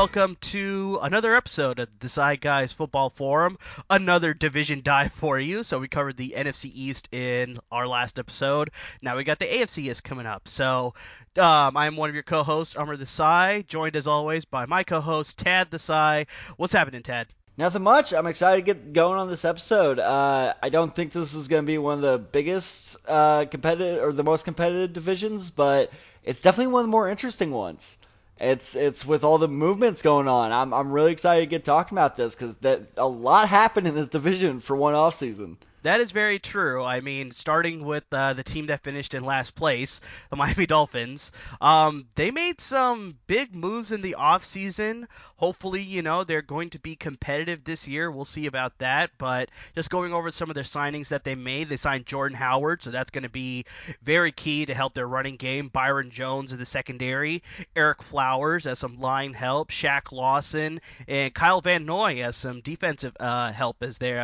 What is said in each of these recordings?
welcome to another episode of the Side Guys Football Forum. Another division dive for you. So we covered the NFC East in our last episode. Now we got the AFC East coming up. So I'm one of your co-hosts, Umar Desai, joined as always by my co-host, Tad Desai. What's happening, Tad? Nothing much. I'm excited to get going on this episode. I don't think this is going to be one of the biggest competitive or the most competitive divisions, but it's definitely one of the more interesting ones. It's with all the movements going on. I'm really excited to get talking about this because a lot happened in this division for one off season. That is very true. I mean, starting with the team that finished in last place, the Miami Dolphins, they made some big moves in the offseason. Hopefully, they're going to be competitive this year. We'll see about that. But just going over some of their signings that they made, they signed Jordan Howard, so that's going to be very key to help their running game. Byron Jones in the secondary, Eric Flowers as some line help, Shaq Lawson, and Kyle Van Noy as some defensive help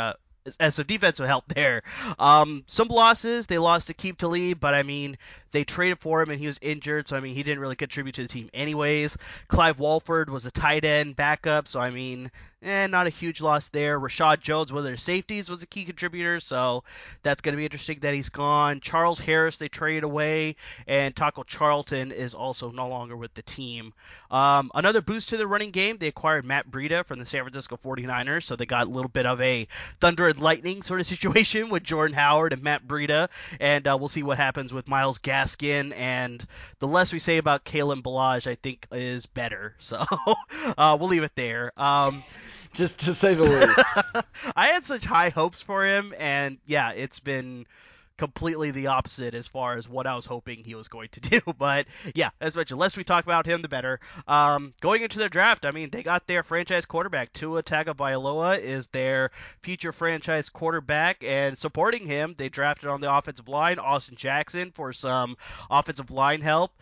as some defensive help there. Some losses. They lost to Keep Talib, but I mean, they traded for him and he was injured, so I mean, he didn't really contribute to the team anyways. Clive Walford was a tight end backup, so I mean, not a huge loss there. Rashad Jones, one of their safeties, was a key contributor, so that's going to be interesting that he's gone. Charles Harris, they traded away, and Taco Charlton is also no longer with the team. Another boost to the running game, they acquired Matt Breida from the San Francisco 49ers, so they got a little bit of a thunder and lightning sort of situation with Jordan Howard and Matt Breida, and we'll see what happens with Myles Gaskin, and the less we say about Kalen Ballage, I think, is better, so we'll leave it there. Just to say the least. I had such high hopes for him, and yeah, it's been completely the opposite as far as what I was hoping he was going to do. But yeah, as mentioned, the less we talk about him, the better. Going into their draft, I mean, they got their franchise quarterback. Tua Tagovailoa is their future franchise quarterback, and supporting him, they drafted on the offensive line Austin Jackson for some offensive line help.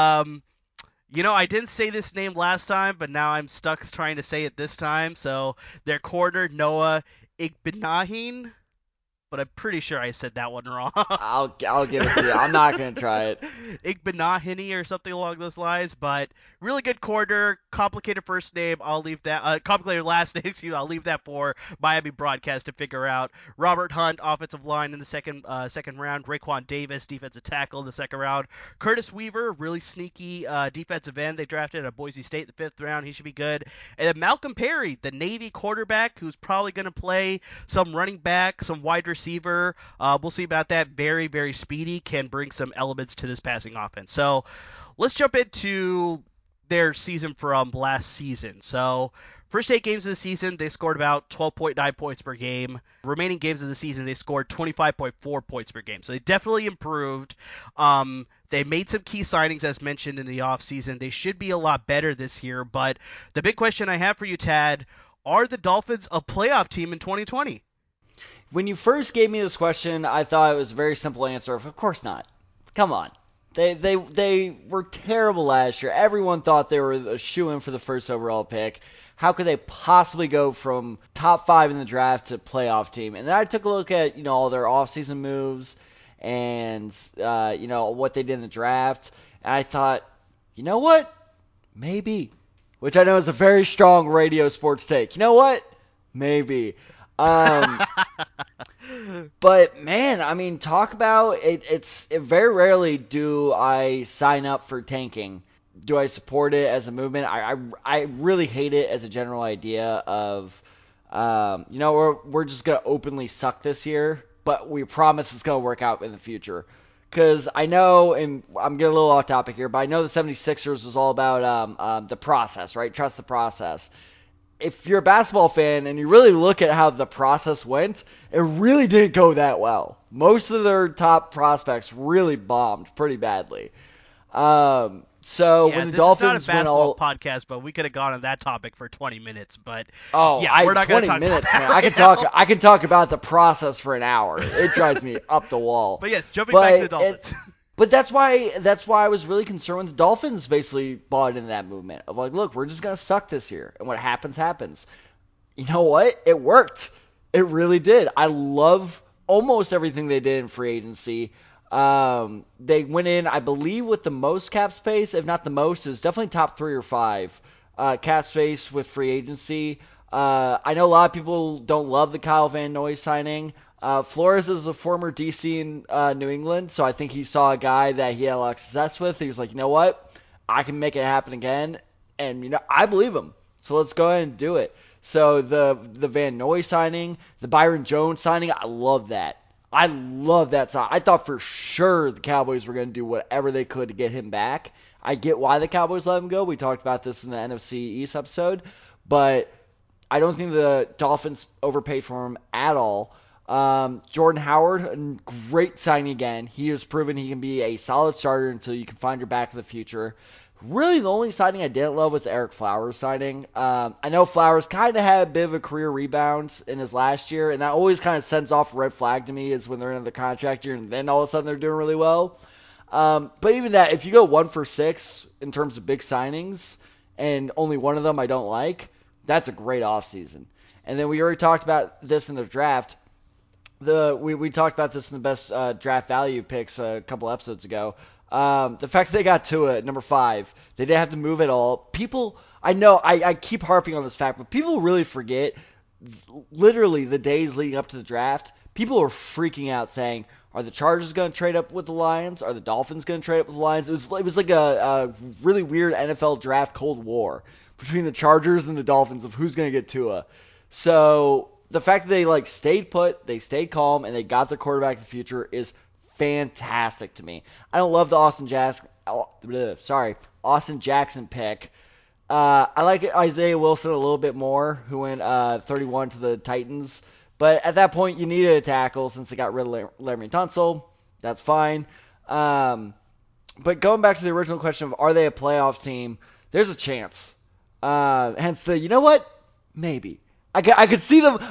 I didn't say this name last time, but now I'm stuck trying to say it this time. So their corner, Noah Igbenahin, but I'm pretty sure I said that one wrong. I'll give it to you. I'm not gonna try it. Igbenahini or something along those lines, but really good corner, complicated first name. I'll leave that. Complicated last name. Excuse me. I'll leave that for Miami broadcast to figure out. Robert Hunt, offensive line in the second round. Raekwon Davis, defensive tackle in the second round. Curtis Weaver, really sneaky defensive end. They drafted at Boise State in the fifth round. He should be good. And then Malcolm Perry, the Navy quarterback, who's probably going to play some running back, some wide receiver. We'll see about that. Very, very speedy, can bring some elements to this passing offense. So let's jump into their season from last season. So first 8 games of the season, they scored about 12.9 points per game. Remaining games of the season, they scored 25.4 points per game. So they definitely improved. They made some key signings, as mentioned, in the offseason. They should be a lot better this year. But the big question I have for you, Tad, are the Dolphins a playoff team in 2020? When you first gave me this question, I thought it was a very simple answer of course not. Come on. They were terrible last year. Everyone thought they were a shoo-in for the first overall pick. How could they possibly go from top 5 in the draft to playoff team? And then I took a look at, all their offseason moves and, what they did in the draft. And I thought, you know what? Maybe. Which I know is a very strong radio sports take. You know what? Maybe. But man, I mean, talk about it. Very rarely do I sign up for tanking. Do I support it as a movement? I really hate it as a general idea of, we're just gonna openly suck this year, but we promise it's gonna work out in the future. Because I know, and I'm getting a little off topic here, but I know the 76ers was all about the process, right? Trust the process. If you're a basketball fan and you really look at how the process went, it really didn't go that well. Most of their top prospects really bombed pretty badly. So when the Dolphins this is not a basketball podcast, but we could have gone on that topic for 20 minutes. But we're not going to talk about that. Man, right I can talk about the process for an hour. It drives me up the wall. But yes, jumping back to the Dolphins. But that's why I was really concerned when the Dolphins basically bought into that movement of like, look, we're just gonna suck this year, and what happens happens. You know what? It worked. It really did. I love almost everything they did in free agency. They went in, I believe, with the most cap space, if not the most. It was definitely top 3 or 5 cap space with free agency. I know a lot of people don't love the Kyle Van Noy signing. Flores is a former DC in New England, so I think he saw a guy that he had a lot of success with. He was like, you know what? I can make it happen again. And, I believe him. So let's go ahead and do it. So the Van Noy signing, the Byron Jones signing, I love that. I love that sign. I thought for sure the Cowboys were going to do whatever they could to get him back. I get why the Cowboys let him go. We talked about this in the NFC East episode. But I don't think the Dolphins overpaid for him at all. Jordan Howard, a great signing again. He has proven he can be a solid starter until you can find your back in the future. Really, the only signing I didn't love was the Eric Flowers signing. I know Flowers kind of had a bit of a career rebound in his last year, and that always kind of sends off a red flag to me is when they're in the contract year and then all of a sudden they're doing really well. But even that, if you go 1 for 6 in terms of big signings and only one of them I don't like, that's a great offseason. And then we already talked about this in the draft. We talked about this in the best draft value picks a couple episodes ago. The fact that they got Tua at number 5, they didn't have to move at all. People, I know I keep harping on this fact, but people really forget. Literally the days leading up to the draft, people were freaking out saying, "Are the Chargers going to trade up with the Lions? Are the Dolphins going to trade up with the Lions?" It was like a really weird NFL draft Cold War between the Chargers and the Dolphins of who's going to get Tua. So the fact that they stayed put, they stayed calm, and they got their quarterback of the future is fantastic to me. I don't love the Austin Jackson pick. I like Isaiah Wilson a little bit more, who went 31 to the Titans. But at that point, you needed a tackle since they got rid of Laremy Tunsil. That's fine. But going back to the original question of are they a playoff team, there's a chance. Hence the, you know what? Maybe. I could see them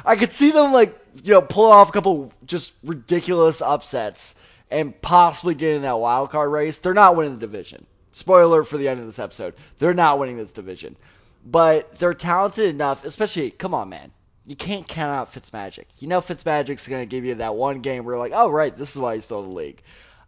pull off a couple just ridiculous upsets and possibly get in that wild card race. They're not winning the division. Spoiler for the end of this episode. They're not winning this division. But they're talented enough, especially, come on, man. You can't count out Fitzmagic. You know Fitzmagic's going to give you that one game where you're like, oh, right, this is why he's still in the league.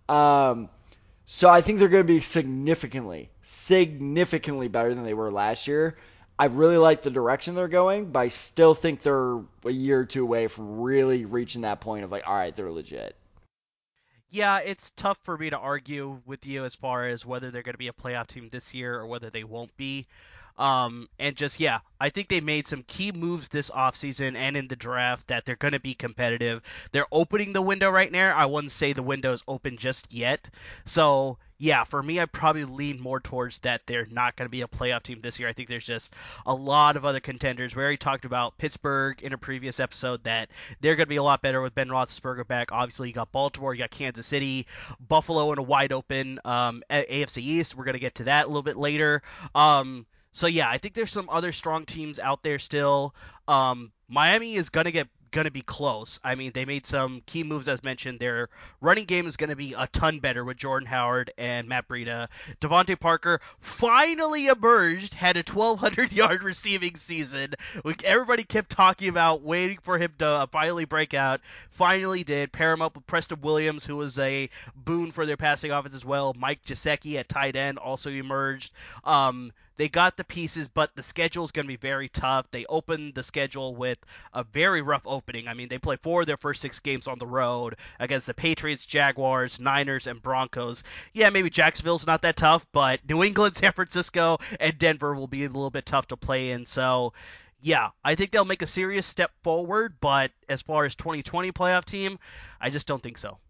So I think they're going to be significantly better than they were last year. I really like the direction they're going, but I still think they're a year or two away from really reaching that point of all right, they're legit. Yeah, it's tough for me to argue with you as far as whether they're going to be a playoff team this year or whether they won't be. And just, yeah, I think they made some key moves this offseason and in the draft that they're going to be competitive. They're opening the window right now. I wouldn't say the window is open just yet. So, yeah, for me, I probably lean more towards that they're not going to be a playoff team this year. I think there's just a lot of other contenders. We already talked about Pittsburgh in a previous episode that they're going to be a lot better with Ben Roethlisberger back. Obviously, you got Baltimore, you got Kansas City, Buffalo in a wide open AFC East. We're going to get to that a little bit later. So yeah, I think there's some other strong teams out there still. Miami is gonna be close. I mean, they made some key moves as mentioned. Their running game is gonna be a ton better with Jordan Howard and Matt Breida. Devontae Parker finally emerged, had a 1,200-yard receiving season. Everybody kept talking about waiting for him to finally break out. Finally did. Pair him up with Preston Williams, who was a boon for their passing offense as well. Mike Gesicki at tight end also emerged. They got the pieces, but the schedule is going to be very tough. They opened the schedule with a very rough opening. I mean, they played 4 of their first 6 games on the road against the Patriots, Jaguars, Niners, and Broncos. Yeah, maybe Jacksonville's not that tough, but New England, San Francisco, and Denver will be a little bit tough to play in. So, yeah, I think they'll make a serious step forward, but as far as 2020 playoff team, I just don't think so.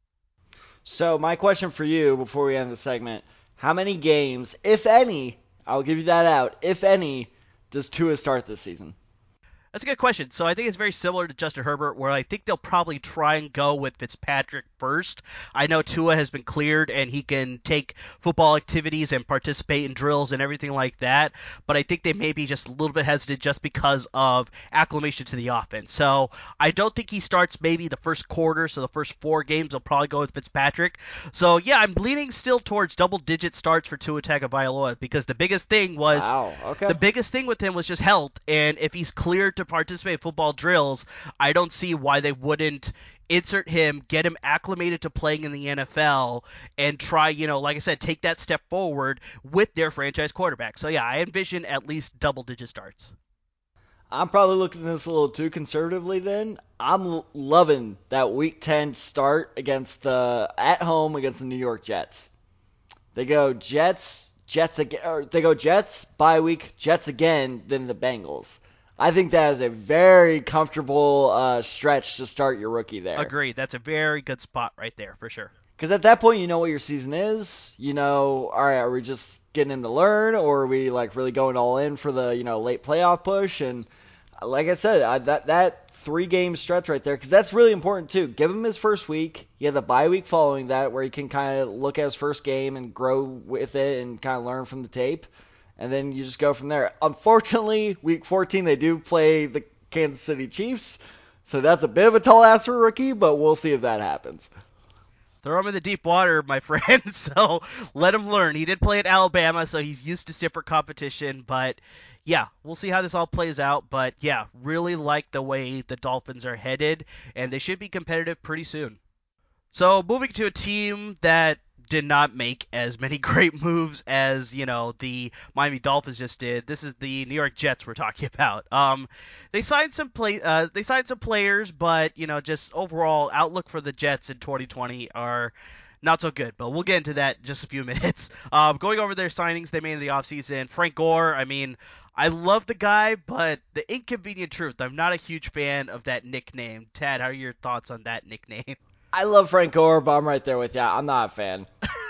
So my question for you before we end the segment, how many games, if any, I'll give you that out, if any, does Tua start this season? That's a good question. So I think it's very similar to Justin Herbert, where I think they'll probably try and go with Fitzpatrick first. I know Tua has been cleared and he can take football activities and participate in drills and everything like that, but I think they may be just a little bit hesitant just because of acclimation to the offense. So I don't think he starts maybe the first quarter, so the first 4 games they'll probably go with Fitzpatrick. So yeah, I'm leaning still towards double-digit starts for Tua Tagovailoa because the biggest thing was wow, okay. the biggest thing with him was just health, and if he's cleared to participate in football drills, I don't see why they wouldn't insert him, get him acclimated to playing in the NFL, and try, like I said, take that step forward with their franchise quarterback. So yeah, I envision at least double-digit starts. I'm probably looking at this a little too conservatively then. I'm loving that Week 10 start at home against the New York Jets. They go Jets again, or they go Jets, bye week, Jets again, then the Bengals. I think that is a very comfortable stretch to start your rookie there. Agreed. That's a very good spot right there for sure. Because at that point, you know what your season is. You know, all right, are we just getting him to learn, or are we like really going all in for the late playoff push? And like I said, that 3-game stretch right there, because that's really important too. Give him his first week. You have the bye week following that, where he can kind of look at his first game and grow with it and kind of learn from the tape, and then you just go from there. Unfortunately, week 14 they do play the Kansas City Chiefs, so that's a bit of a tall ask for a rookie, but we'll see if that happens. Throw him in the deep water, my friend. So let him learn. He did play at Alabama, so he's used to stiffer competition. But yeah, we'll see how this all plays out. But yeah, really like the way the Dolphins are headed, and they should be competitive pretty soon. So moving to a team that did not make as many great moves as the Miami Dolphins just did. This is the New York Jets we're talking about. They signed some players, but just overall outlook for the Jets in 2020 are not so good. But we'll get into that in just a few minutes. Going over their signings they made in the offseason. Frank Gore, I mean, I love the guy, but the inconvenient truth, I'm not a huge fan of that nickname. Tad, how are your thoughts on that nickname? I love Frank Gore, but I'm right there with you. I'm not a fan.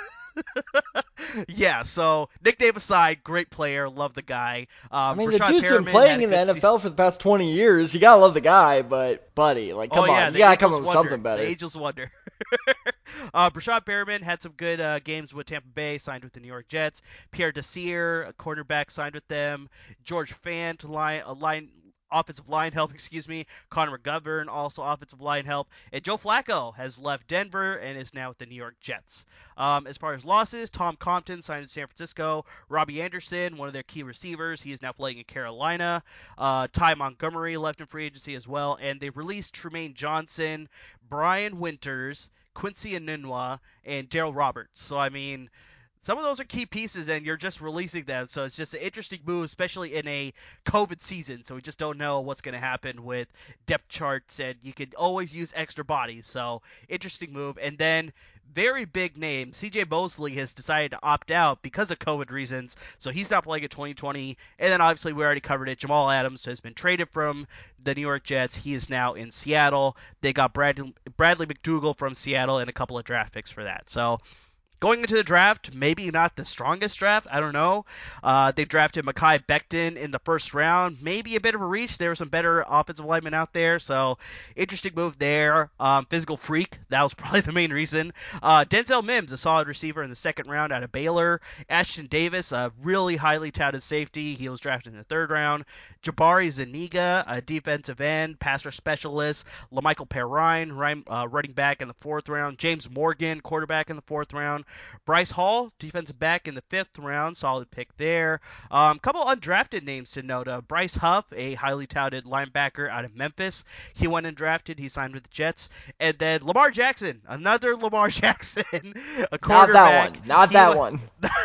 Yeah, so nickname aside, great player, love the guy. I mean, the Rashad dude's been Perriman playing had in a the good NFL for the past 20 years. You gotta love the guy, but buddy, like, come on, you gotta come up with something better. The Angels wonder. Rashad Perriman had some good games with Tampa Bay, signed with the New York Jets. Pierre Desir, a cornerback, signed with them. George Fant, offensive line help, Connor McGovern, also offensive line help. And Joe Flacco has left Denver and is now with the New York Jets. As far as losses, Tom Compton signed in San Francisco. Robbie Anderson, one of their key receivers, he is now playing in Carolina. Ty Montgomery left in free agency as well. And they released Trumaine Johnson, Brian Winters, Quincy Enunwa, and Daryl Roberts. So, I mean, some of those are key pieces, and you're just releasing them. So it's just an interesting move, especially in a COVID season. So we just don't know what's going to happen with depth charts, and you could always use extra bodies. So interesting move. And then very big name, C.J. Mosley has decided to opt out because of COVID reasons. So he's not playing in 2020. And then obviously we already covered it. Jamal Adams has been traded from the New York Jets. He is now in Seattle. They got Bradley McDougald from Seattle and a couple of draft picks for that. So going into the draft, maybe not the strongest draft. I don't know. They drafted Mekhi Becton in the first round. Maybe a bit of a reach. There were some better offensive linemen out there. So, interesting move there. Physical freak. That was probably the main reason. Denzel Mims, a solid receiver in the second round out of Baylor. Ashton Davis, a really highly touted safety. He was drafted in the third round. Jabari Zuniga, a defensive end, passer specialist. LaMichael Perrine, running back in the fourth round. James Morgan, quarterback in the fourth round. Bryce Hall, defensive back in the fifth round, solid pick there. Couple undrafted names to note. Bryce Huff, a highly touted linebacker out of Memphis. He went and drafted. He signed with the Jets. And then Lamar Jackson, another Lamar Jackson, a quarterback. Not that one.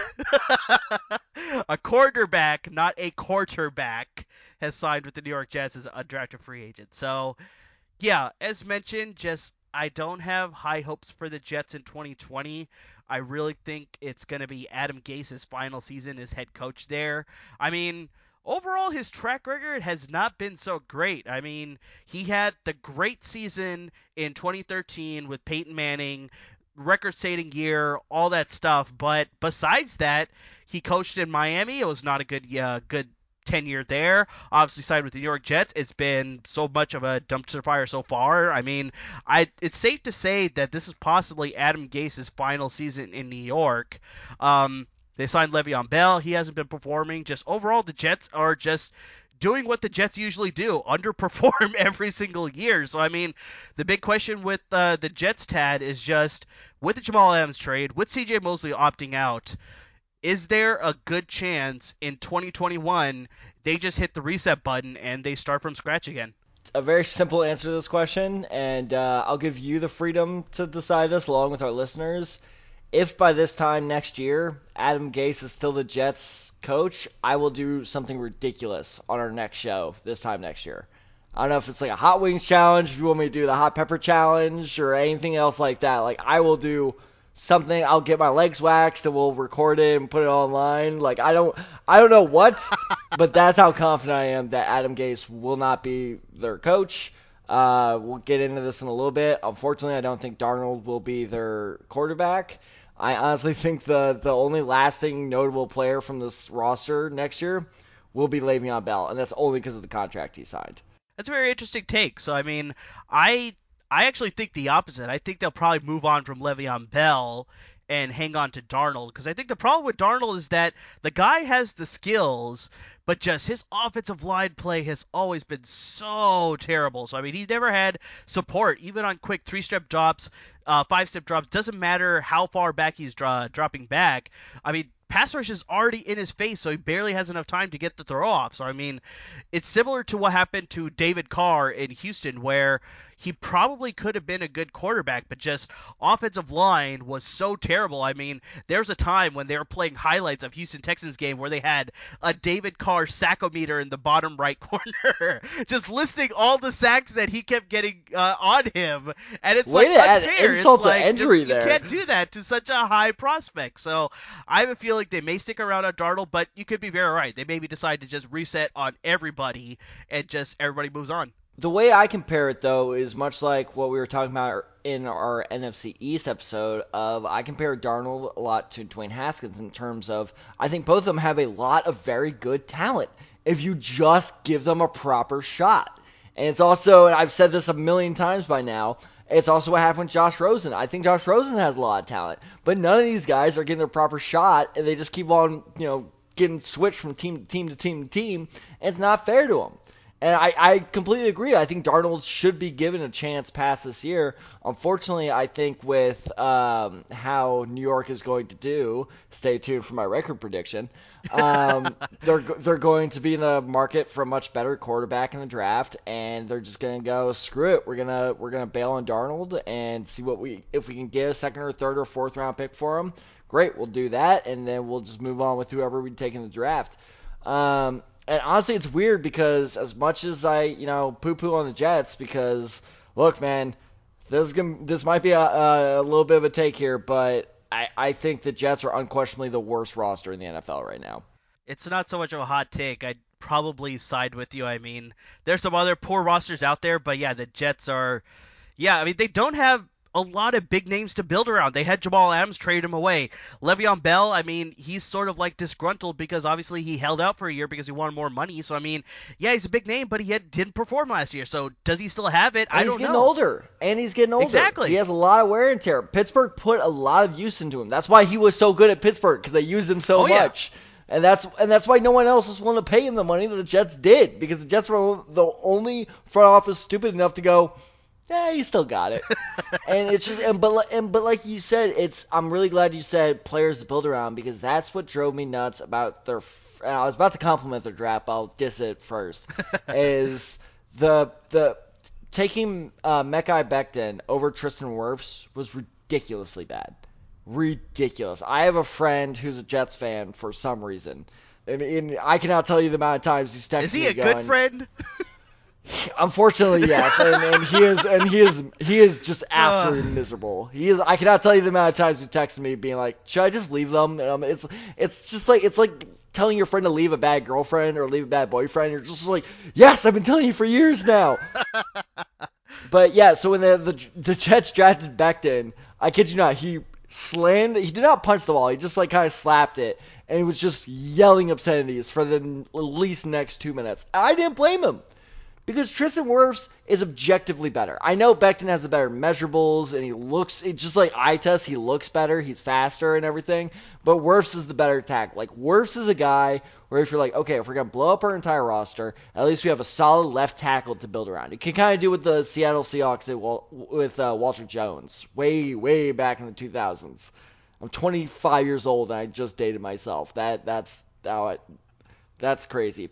A quarterback, not a quarterback, has signed with the New York Jets as an undrafted free agent. So, yeah, as mentioned, I don't have high hopes for the Jets in 2020. I really think it's going to be Adam Gase's final season as head coach there. I mean, overall, his track record has not been so great. I mean, he had the great season in 2013 with Peyton Manning, record-setting year, all that stuff. But besides that, he coached in Miami. It was not a good tenure there. Obviously signed with the New York Jets. It's been so much of a dumpster fire so far. I mean, it's safe to say that this is possibly Adam Gase's final season in New York. They signed Le'Veon Bell. He hasn't been performing. Just overall, the Jets are just doing what the Jets usually do, underperform every single year. So, I mean, the big question with the Jets, Tad, is just with the Jamal Adams trade, with C.J. Mosley opting out, is there a good chance in 2021 they just hit the reset button and they start from scratch again? A very simple answer to this question, and I'll give you the freedom to decide this along with our listeners. If by this time next year Adam Gase is still the Jets coach, I will do something ridiculous on our next show this time next year. I don't know if it's like a hot wings challenge, if you want me to do the hot pepper challenge or anything else like that. Like I will do something. I'll get my legs waxed and we'll record it and put it online. Like I don't know what, but that's how confident I am that Adam Gase will not be their coach. We'll get into this in a little bit. Unfortunately, I don't think Darnold will be their quarterback. I honestly think the only lasting notable player from this roster next year will be Le'Veon Bell, and that's only because of the contract he signed. That's a very interesting take. So I mean, I actually think the opposite. I think they'll probably move on from Le'Veon Bell and hang on to Darnold because I think the problem with Darnold is that the guy has the skills, but just his offensive line play has always been so terrible. So I mean, he's never had support even on quick three-step drops, five-step drops. Doesn't matter how far back he's dropping back. I mean, pass rush is already in his face, so he barely has enough time to get the throw off. So I mean, it's similar to what happened to David Carr in Houston, where he probably could have been a good quarterback, but just offensive line was so terrible. I mean, there's a time when they were playing highlights of Houston Texans game where they had a David Carr sackometer in the bottom right corner, just listing all the sacks that he kept getting on him, and it's Way like to add unfair. insult It's to like injury just, you there. can't do that to such a high prospect. So I have a feeling they may stick around on Darnold, but you could be very right. They maybe decide to just reset on everybody and just everybody moves on. The way I compare it though is much like what we were talking about in our NFC East episode of I compare Darnold a lot to Dwayne Haskins in terms of I think both of them have a lot of very good talent if you just give them a proper shot. And it's also, and I've said this a million times by now, it's also what happened with Josh Rosen. I think Josh Rosen has a lot of talent, but none of these guys are getting their proper shot, and they just keep on, getting switched from team to team to team to team, and it's not fair to them. And I completely agree. I think Darnold should be given a chance past this year. Unfortunately, I think with how New York is going to do, stay tuned for my record prediction. They're going to be in the market for a much better quarterback in the draft, and they're just gonna go screw it. We're gonna bail on Darnold and see if we can get a second or third or fourth round pick for him. Great, we'll do that, and then we'll just move on with whoever we take in the draft. And honestly, it's weird because as much as I, poo-poo on the Jets, because look, man, this might be a little bit of a take here, but I think the Jets are unquestionably the worst roster in the NFL right now. It's not so much of a hot take. I'd probably side with you. I mean, there's some other poor rosters out there, but yeah, the Jets are. Yeah, I mean, they don't have a lot of big names to build around. They had Jamal Adams, trade him away. Le'Veon Bell, I mean, he's sort of like disgruntled because obviously he held out for a year because he wanted more money. So, I mean, yeah, he's a big name, but didn't perform last year. So, does he still have it? I don't know. He's getting older. Exactly. He has a lot of wear and tear. Pittsburgh put a lot of use into him. That's why he was so good at Pittsburgh, because they used him so much. And that's why no one else was willing to pay him the money that the Jets did, because the Jets were the only front office stupid enough to go, yeah, you still got it. And it's just, but like you said, I'm really glad you said players to build around, because that's what drove me nuts about their. And I was about to compliment their draft, but I'll diss it first. Is the taking Mekhi Becton over Tristan Wirfs was ridiculously bad. Ridiculous. I have a friend who's a Jets fan for some reason. And I cannot tell you the amount of times he's texted me. Is he a good friend? Unfortunately, yes, and he is just absolutely miserable. I cannot tell you the amount of times he texted me being like, "Should I just leave them?" And it's like telling your friend to leave a bad girlfriend or leave a bad boyfriend. You're just like, "Yes, I've been telling you for years now." But yeah, so when the Jets drafted Becton, I kid you not, he did not punch the ball. He just like kind of slapped it, and he was just yelling obscenities for the at least next 2 minutes. I didn't blame him. Because Tristan Wirfs is objectively better. I know Becton has the better measurables, and it's just like eye test, he looks better, he's faster and everything, but Wirfs is the better tackle. Like, Wirfs is a guy where if you're like, okay, if we're going to blow up our entire roster, at least we have a solid left tackle to build around. It can kind of do what the Seattle Seahawks did with Walter Jones way, way back in the 2000s. I'm 25 years old and I just dated myself. That's crazy.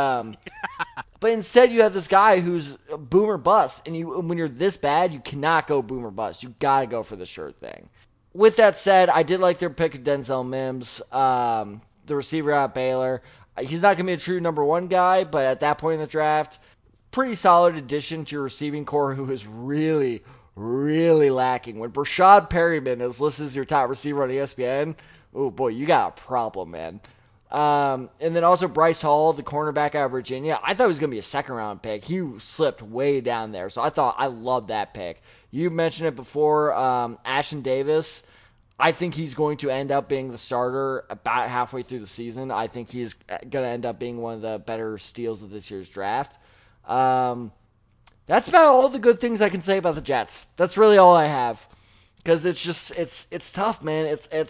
But instead you have this guy who's a boomer bust, and when you're this bad, you cannot go boomer bust. You gotta go for the sure thing. With that said, I did like their pick of Denzel Mims, the receiver out of Baylor. He's not gonna be a true number one guy, but at that point in the draft, pretty solid addition to your receiving core, who is really, really lacking. When Brashad Perryman is listed as your top receiver on ESPN, oh boy, you got a problem, man. And then also Bryce Hall, the cornerback out of Virginia. I thought he was going to be a second round pick. He slipped way down there. So I loved that pick. You mentioned it before, Ashton Davis. I think he's going to end up being the starter about halfway through the season. I think he's going to end up being one of the better steals of this year's draft. Um, that's about all the good things I can say about the Jets. That's really all I have. Because it's tough, man.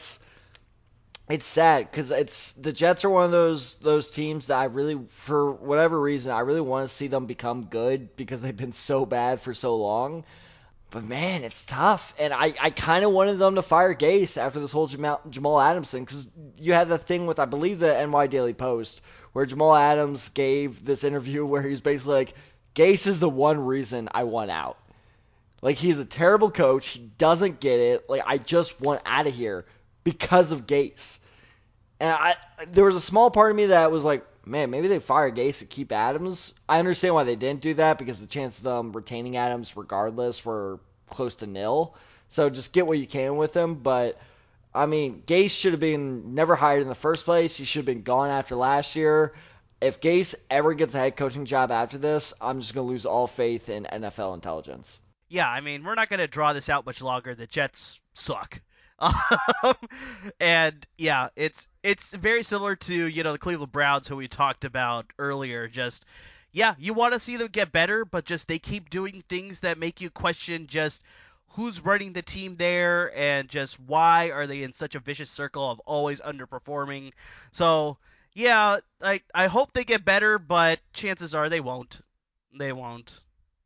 It's sad because the Jets are one of those teams that I really, for whatever reason, I really want to see them become good because they've been so bad for so long. But man, it's tough, and I kind of wanted them to fire Gase after this whole Jamal Adams thing, because you had the thing with, I believe, the NY Daily Post, where Jamal Adams gave this interview where he was basically like, Gase is the one reason I want out. Like, he's a terrible coach. He doesn't get it. Like, I just want out of here because of Gase. And there was a small part of me that was like, man, maybe they fire Gase to keep Adams. I understand why they didn't do that, because the chance of them retaining Adams regardless were close to nil. So just get what you can with him. But I mean, Gase should have been never hired in the first place. He should have been gone after last year. If Gase ever gets a head coaching job after this, I'm just gonna lose all faith in NFL intelligence. Yeah, I mean, we're not going to draw this out much longer. The Jets suck. Um, and yeah, it's very similar to, the Cleveland Browns who we talked about earlier. Just, yeah, you want to see them get better, but just they keep doing things that make you question just who's running the team there, and just why are they in such a vicious circle of always underperforming. So, yeah, I hope they get better, but chances are they won't. They won't.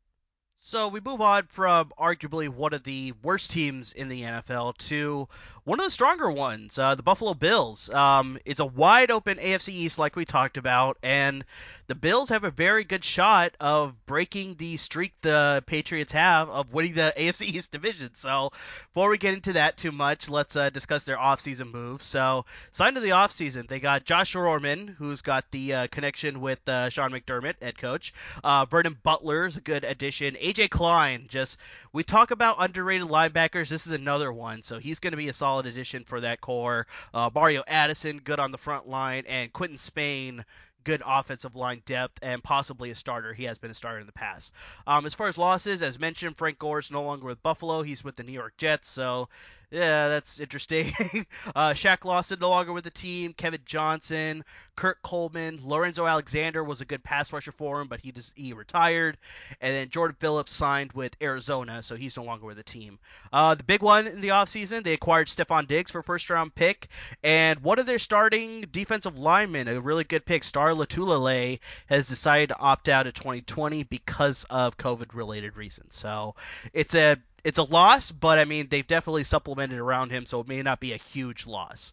So we move on from arguably one of the worst teams in the NFL to one of the stronger ones, the Buffalo Bills. It's a wide open AFC East, like we talked about, and the Bills have a very good shot of breaking the streak the Patriots have of winning the AFC East division. So before we get into that too much, let's discuss their offseason moves. So signed to the offseason, they got Josh Orman, who's got the connection with Sean McDermott, head coach. Vernon Butler's a good addition. AJ Klein, just we talk about underrated linebackers. This is another one, so he's going to be a solid addition for that core. Mario Addison, good on the front line, and Quinton Spain, good offensive line depth, and possibly a starter. He has been a starter in the past. As far as losses, as mentioned, Frank Gore's no longer with Buffalo. He's with the New York Jets, so yeah, that's interesting. Shaq Lawson no longer with the team. Kevin Johnson, Kurt Coleman, Lorenzo Alexander was a good pass rusher for him, but he retired. And then Jordan Phillips signed with Arizona, so he's no longer with the team. The big one in the offseason, they acquired Stephon Diggs for first-round pick, and one of their starting defensive linemen, a really good pick, Star Latulele, has decided to opt out of 2020 because of COVID-related reasons. So it's a loss, but I mean they've definitely supplemented around him, so it may not be a huge loss.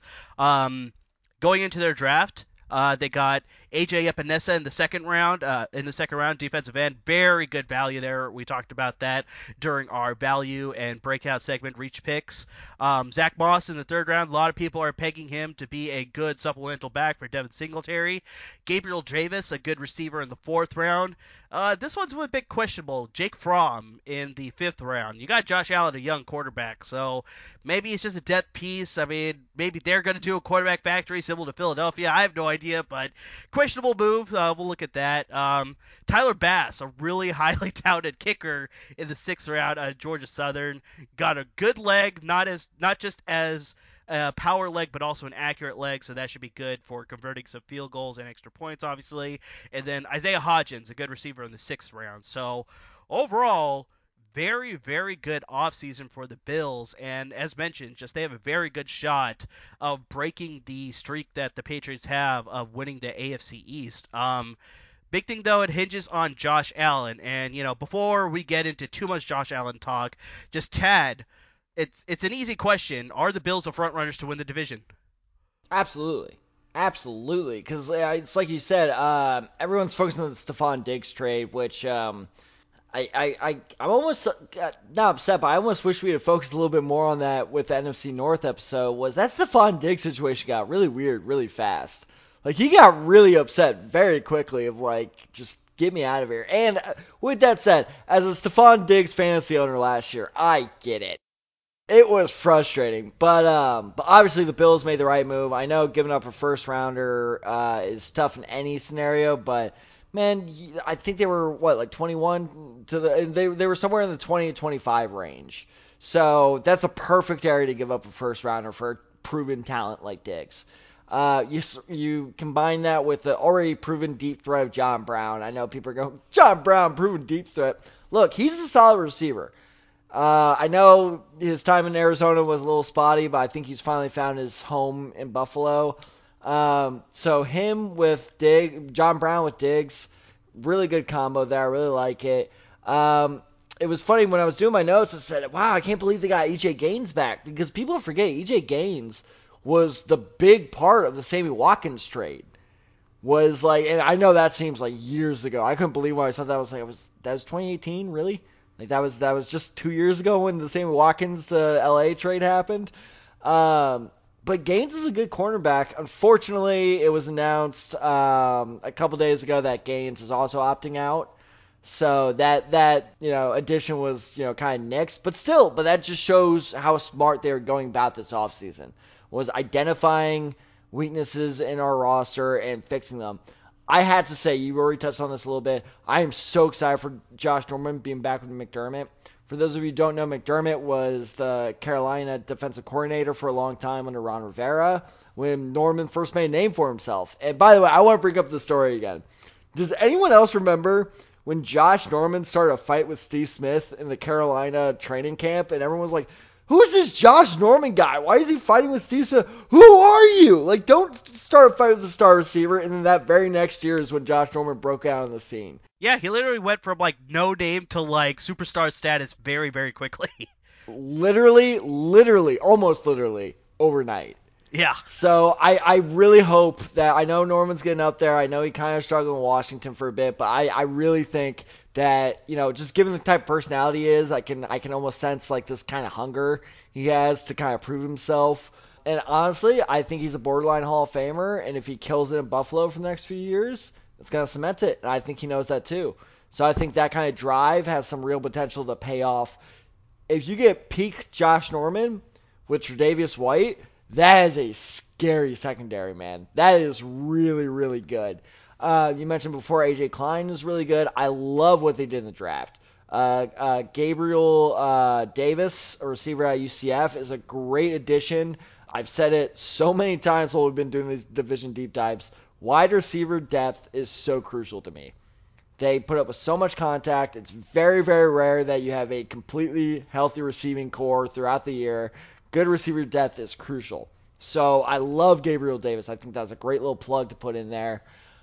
Going into their draft, they got AJ Epinesa in the second round. Defensive end, very good value there. We talked about that during our value and breakout segment, reach picks. Zach Moss in the third round. A lot of people are pegging him to be a good supplemental back for Devin Singletary. Gabriel Davis, a good receiver in the fourth round. This one's a bit questionable. Jake Fromm in the fifth round. You got Josh Allen, a young quarterback, so maybe it's just a depth piece. I mean, maybe they're going to do a quarterback factory similar to Philadelphia. I have no idea, but questionable move. We'll look at that. Tyler Bass, a really highly touted kicker in the sixth round out of Georgia Southern, got a good leg, not just as a power leg, but also an accurate leg, so that should be good for converting some field goals and extra points, obviously. And then Isaiah Hodgins, a good receiver in the sixth round. So overall, very, very good offseason for the Bills, and as mentioned, just they have a very good shot of breaking the streak that the Patriots have of winning the AFC East. Big thing, though, it hinges on Josh Allen, and, before we get into too much Josh Allen talk, just Tad, it's an easy question. Are the Bills the front runners to win the division? Absolutely. Absolutely. Because it's like you said, everyone's focusing on the Stephon Diggs trade, which I'm almost not upset, but I almost wish we had focused a little bit more on that with the NFC North episode. Was that Stephon Diggs situation got really weird really fast? Like he got really upset very quickly of like just get me out of here. And with that said, as a Stephon Diggs fantasy owner last year, I get it. It was frustrating, but obviously the Bills made the right move. I know giving up a first rounder is tough in any scenario, but man, I think they were what like 21 to they were somewhere in the 20 to 25 range. So that's a perfect area to give up a first rounder for a proven talent like Diggs. You combine that with the already proven deep threat of John Brown. I know people are going, John Brown, proven deep threat. Look, he's a solid receiver. I know his time in Arizona was a little spotty, but I think he's finally found his home in Buffalo. So him with John Brown with Diggs, really good combo there. I really like it. It was funny when I was doing my notes. I said, "Wow, I can't believe they got EJ Gaines back," because people forget EJ Gaines was the big part of the Sammy Watkins trade. Was like, and I know that seems like years ago. I couldn't believe when I saw that. I was like, that was 2018, really? Like that was just 2 years ago when the Sammy Watkins LA trade happened. But Gaines is a good cornerback. Unfortunately, it was announced a couple days ago that Gaines is also opting out. So that addition was kind of nixed, but that just shows how smart they were going about this offseason. Was identifying weaknesses in our roster and fixing them. I had to say, you already touched on this a little bit. I am so excited for Josh Norman being back with McDermott. For those of you who don't know, McDermott was the Carolina defensive coordinator for a long time under Ron Rivera when Norman first made a name for himself. And by the way, I want to bring up the story again. Does anyone else remember when Josh Norman started a fight with Steve Smith in the Carolina training camp, and everyone was like, "Who is this Josh Norman guy? Why is he fighting with Steve Smith? Who are you?" Like, don't start a fight with the star receiver. And then that very next year is when Josh Norman broke out on the scene. Yeah, he literally went from like no name to like superstar status very, very quickly. Literally, almost literally overnight. Yeah. So I really hope that, I know Norman's getting up there. I know he kind of struggled in Washington for a bit, but I really think that, just given the type of personality he is, I can almost sense like this kind of hunger he has to kind of prove himself. And honestly, I think he's a borderline Hall of Famer, and if he kills it in Buffalo for the next few years, it's going to cement it. And I think he knows that too. So I think that kind of drive has some real potential to pay off. If you get peak Josh Norman with Tre'Davious White, that is a scary secondary, man. That is really, really good. You mentioned before AJ Klein is really good. I love what they did in the draft. Gabriel Davis, a receiver at UCF, is a great addition. I've said it so many times while we've been doing these division deep dives. Wide receiver depth is so crucial to me. They put up with so much contact. It's very, very rare that you have a completely healthy receiving core throughout the year. Good receiver depth is crucial. So I love Gabriel Davis. I think that's a great little plug to put in there.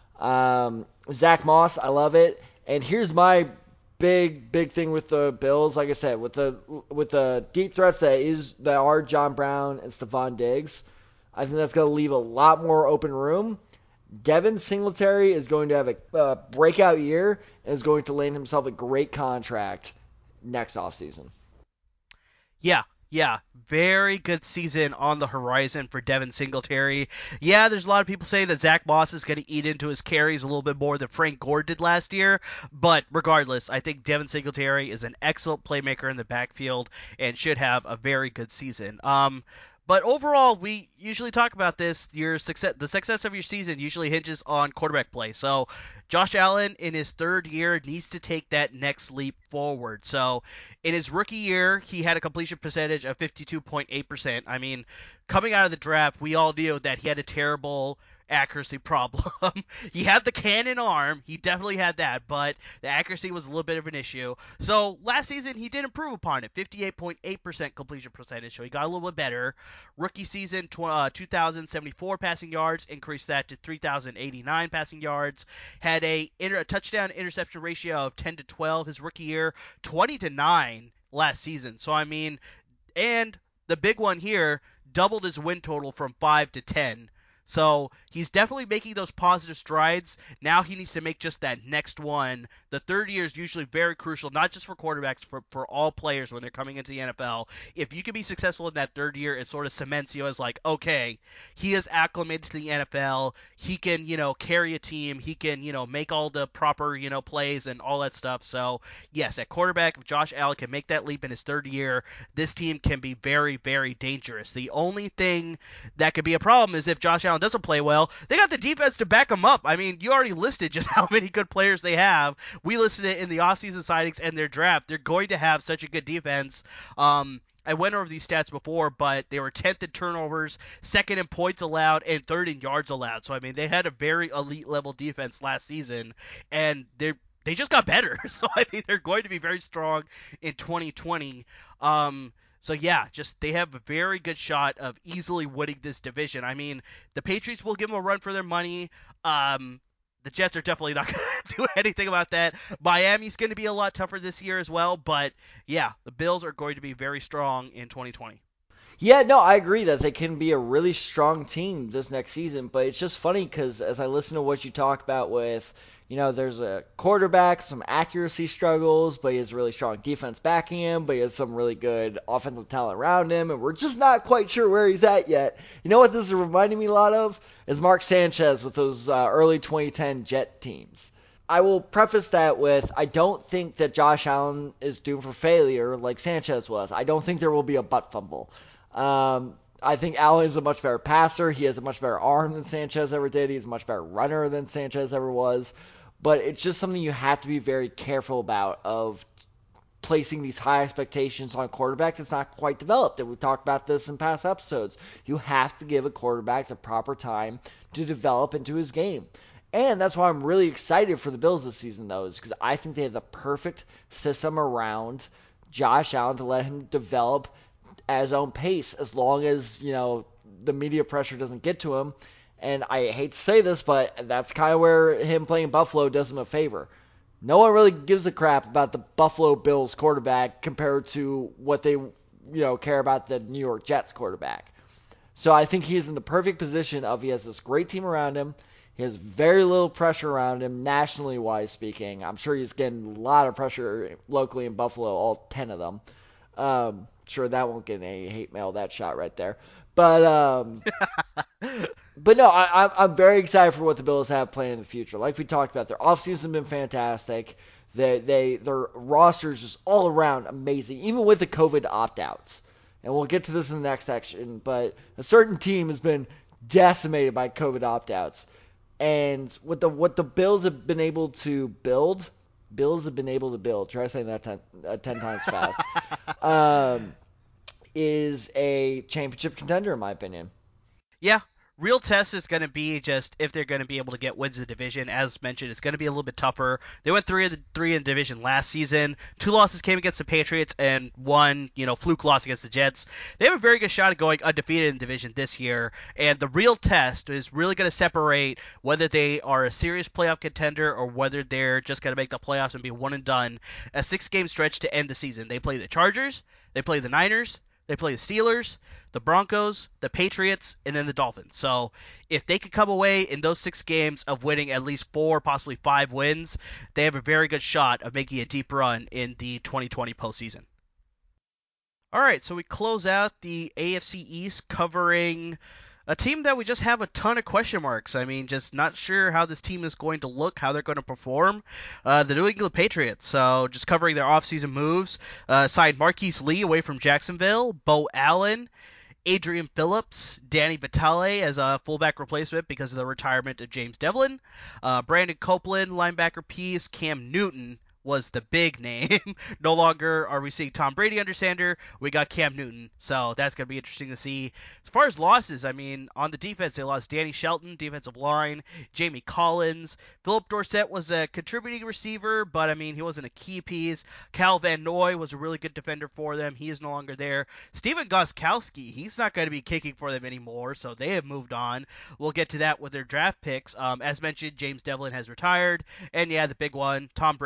Zach Moss, I love it. And here's my big thing with the Bills. Like I said, with the deep threats that are John Brown and Stephon Diggs, I think that's going to leave a lot more open room. Devin Singletary is going to have a breakout year and is going to land himself a great contract next offseason. Yeah, very good season on the horizon for Devin Singletary. Yeah, there's a lot of people saying that Zach Moss is going to eat into his carries a little bit more than Frank Gore did last year, but regardless, I think Devin Singletary is an excellent playmaker in the backfield and should have a very good season. But overall, we usually talk about this. The success of your season usually hinges on quarterback play. So Josh Allen in his third year needs to take that next leap forward. So in his rookie year, he had a completion percentage of 52.8%. I mean, coming out of the draft, we all knew that he had a terrible accuracy problem. He had the cannon arm. He definitely had that, but the accuracy was a little bit of an issue. So last season, he did improve upon it. 58.8% completion percentage, so he got a little bit better. Rookie season, 2,074 passing yards, increased that to 3,089 passing yards. Had a touchdown interception ratio of 10 to 12 his rookie year, 20 to 9 last season. So I mean, And the big one here, doubled his win total from 5 to 10. So he's definitely making those positive strides. Now he needs to make just that next one. The third year is usually very crucial, not just for quarterbacks, for all players when they're coming into the NFL. If you can be successful in that third year, it sort of cements you as like, okay, he is acclimated to the NFL. He can, carry a team. He can, make all the proper, plays and all that stuff. So yes, at quarterback, if Josh Allen can make that leap in his third year, this team can be very, very dangerous. The only thing that could be a problem is if Josh Allen doesn't play well, they got the defense to back him up. I mean, you already listed just how many good players they have. We listed it in the offseason signings and their draft. They're going to have such a good defense. I went over these stats before, but they were 10th in turnovers, second in points allowed, and third in yards allowed. So, I mean, they had a very elite level defense last season, and they just got better. So, I mean, they're going to be very strong in 2020. So yeah, just they have a very good shot of easily winning this division. I mean, the Patriots will give them a run for their money. The Jets are definitely not going to do anything about that. Miami's going to be a lot tougher this year as well, but yeah, the Bills are going to be very strong in 2020. Yeah, no, I agree that they can be a really strong team this next season, but it's just funny because as I listen to what you talk about with, there's a quarterback, some accuracy struggles, but he has a really strong defense backing him, but he has some really good offensive talent around him, and we're just not quite sure where he's at yet. You know what this is reminding me a lot of? Is Mark Sanchez with those early 2010 Jet teams. I will preface that with I don't think that Josh Allen is doomed for failure like Sanchez was. I don't think there will be a butt fumble. I think Allen is a much better passer. He has a much better arm than Sanchez ever did. He's a much better runner than Sanchez ever was. But it's just something you have to be very careful about of placing these high expectations on quarterbacks that's not quite developed. And we've talked about this in past episodes. You have to give a quarterback the proper time to develop into his game. And that's why I'm really excited for the Bills this season, though, is because I think they have the perfect system around Josh Allen to let him develop at his own pace as long as, the media pressure doesn't get to him. And I hate to say this, but that's kind of where him playing Buffalo does him a favor. No one really gives a crap about the Buffalo Bills quarterback compared to what they, care about the New York Jets quarterback. So I think he's in the perfect position of he has this great team around him. He has very little pressure around him, nationally wise speaking. I'm sure he's getting a lot of pressure locally in Buffalo, all 10 of them. Sure, that won't get any hate mail, that shot right there. But but no, I'm very excited for what the Bills have planned in the future. Like we talked about, their offseason has been fantastic. Their roster is just all around amazing, even with the COVID opt-outs. And we'll get to this in the next section, but a certain team has been decimated by COVID opt-outs. And what the Bills have been able to build, try saying that 10 times fast, is a championship contender, in my opinion. Yeah, real test is going to be just if they're going to be able to get wins in the division. As mentioned, it's going to be a little bit tougher. They went 3-3 in the division last season. 2 losses came against the Patriots and 1, fluke loss against the Jets. They have a very good shot at going undefeated in the division this year. And the real test is really going to separate whether they are a serious playoff contender or whether they're just going to make the playoffs and be one and done. A 6-game stretch to end the season. They play the Chargers, they play the Niners, they play the Steelers, the Broncos, the Patriots, and then the Dolphins. So if they could come away in those 6 games of winning at least 4, possibly 5 wins, they have a very good shot of making a deep run in the 2020 postseason. All right, so we close out the AFC East covering a team that we just have a ton of question marks. I mean, just not sure how this team is going to look, how they're going to perform. The New England Patriots. So just covering their offseason moves. Signed Marquise Lee away from Jacksonville, Bo Allen, Adrian Phillips, Danny Vitale as a fullback replacement because of the retirement of James Devlin, Brandon Copeland, linebacker piece, Cam Newton was the big name. No longer are we seeing Tom Brady under Sander. We got Cam Newton. So that's going to be interesting to see. As far as losses, I mean, on the defense, they lost Danny Shelton, defensive line, Jamie Collins. Philip Dorsett was a contributing receiver, but, I mean, he wasn't a key piece. Cal Van Noy was a really good defender for them. He is no longer there. Steven Gostkowski, he's not going to be kicking for them anymore, so they have moved on. We'll get to that with their draft picks. As mentioned, James Devlin has retired. And, yeah, the big one, Tom Brady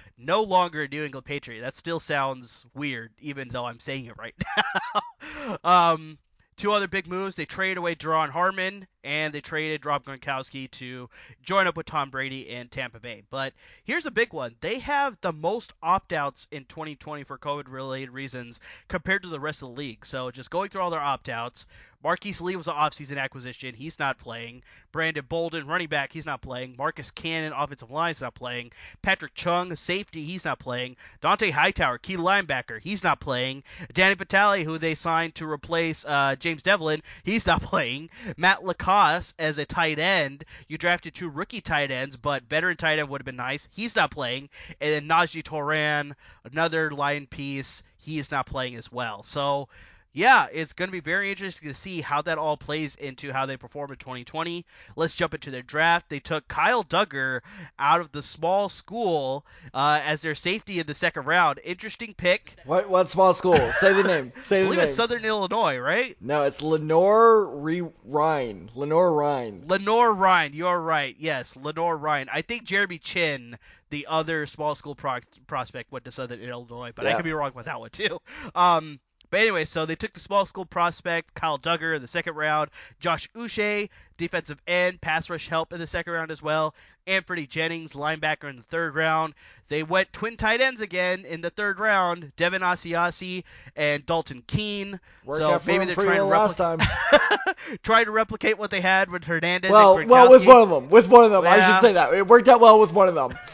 no longer a New England Patriot. That still sounds weird, even though I'm saying it right now. Two other big moves. They traded away Deron Harmon, and they traded Rob Gronkowski to join up with Tom Brady in Tampa Bay. But here's a big one. They have the most opt-outs in 2020 for COVID-related reasons compared to the rest of the league. So just going through all their opt-outs, Marquise Lee was an offseason acquisition. He's not playing. Brandon Bolden, running back, he's not playing. Marcus Cannon, offensive line, is not playing. Patrick Chung, safety, he's not playing. Dante Hightower, key linebacker, he's not playing. Danny Vitale, who they signed to replace James Devlin, he's not playing. Matt Lacoste as a tight end. You drafted 2 rookie tight ends, but veteran tight end would have been nice. He's not playing. And then Najee Toran, another line piece, he is not playing as well. So yeah, it's going to be very interesting to see how that all plays into how they perform in 2020. Let's jump into their draft. They took Kyle Duggar out of the small school as their safety in the second round. Interesting pick. What small school? Say the name. Say I the believe name. it's Southern Illinois, right? No, it's Rhine. Lenore Rhine. Lenore Ryan, you're right. Yes, Lenore Ryan. I think Jeremy Chin, the other small school prospect, went to Southern Illinois, but I could be wrong with that one too. But anyway, so they took the small school prospect, Kyle Duggar, in the second round. Josh Uche, defensive end, pass rush help in the second round as well. Anthony Jennings, linebacker, in the third round. They went twin tight ends again in the third round, Devin Asiasi and Dalton Keene. Worked out for maybe they're trying to replicate what they had with Hernandez and Gronkowski. Well, with one of them. Yeah. I should say that. It worked out well with one of them.